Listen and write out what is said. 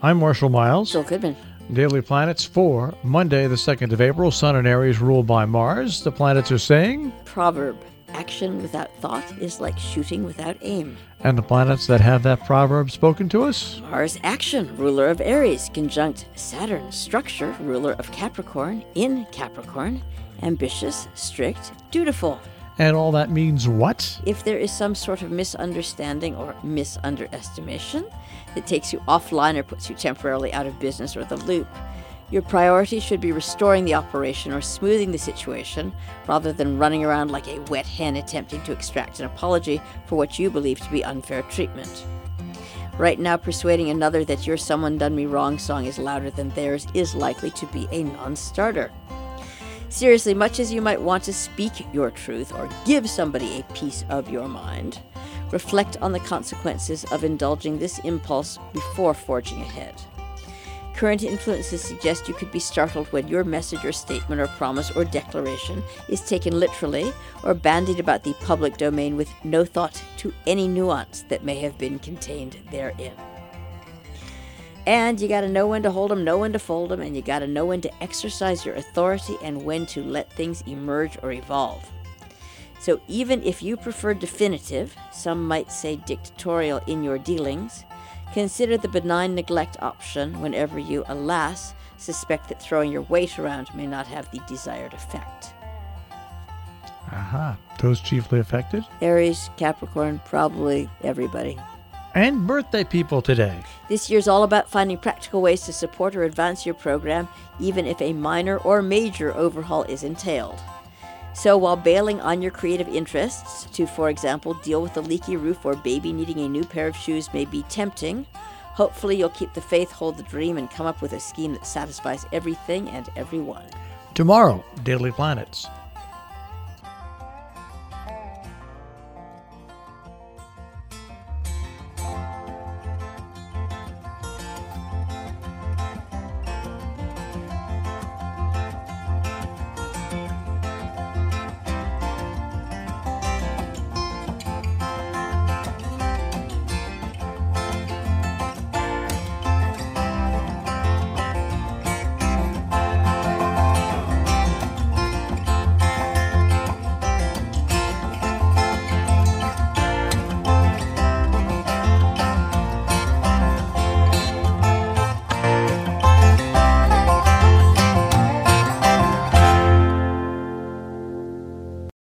I'm Marshall Miles. Jill Goodman. Daily Planets for Monday, the 2nd of April. Sun and Aries ruled by Mars. The planets are saying... Proverb. Action without thought is like shooting without aim. And the planets that have that proverb spoken to us? Mars action, ruler of Aries, conjunct Saturn structure, ruler of Capricorn, in Capricorn, ambitious, strict, dutiful. And all that means what? If there is some sort of misunderstanding or misunderestimation that takes you offline or puts you temporarily out of business or the loop, your priority should be restoring the operation or smoothing the situation rather than running around like a wet hen attempting to extract an apology for what you believe to be unfair treatment. Right now, persuading another that your "Someone Done Me Wrong" song is louder than theirs is likely to be a non-starter. Seriously, much as you might want to speak your truth or give somebody a piece of your mind, reflect on the consequences of indulging this impulse before forging ahead. Current influences suggest you could be startled when your message or statement or promise or declaration is taken literally or bandied about the public domain with no thought to any nuance that may have been contained therein. And you got to know when to hold them, know when to fold them, and you got to know when to exercise your authority and when to let things emerge or evolve. So even if you prefer definitive, some might say dictatorial in your dealings, consider the benign neglect option whenever you, alas, suspect that throwing your weight around may not have the desired effect. Aha. Those chiefly affected? Aries, Capricorn, probably everybody. And birthday people today. This year's all about finding practical ways to support or advance your program, even if a minor or major overhaul is entailed. So while bailing on your creative interests to, for example, deal with a leaky roof or baby needing a new pair of shoes may be tempting, hopefully you'll keep the faith, hold the dream, and come up with a scheme that satisfies everything and everyone. Tomorrow, Daily Planets.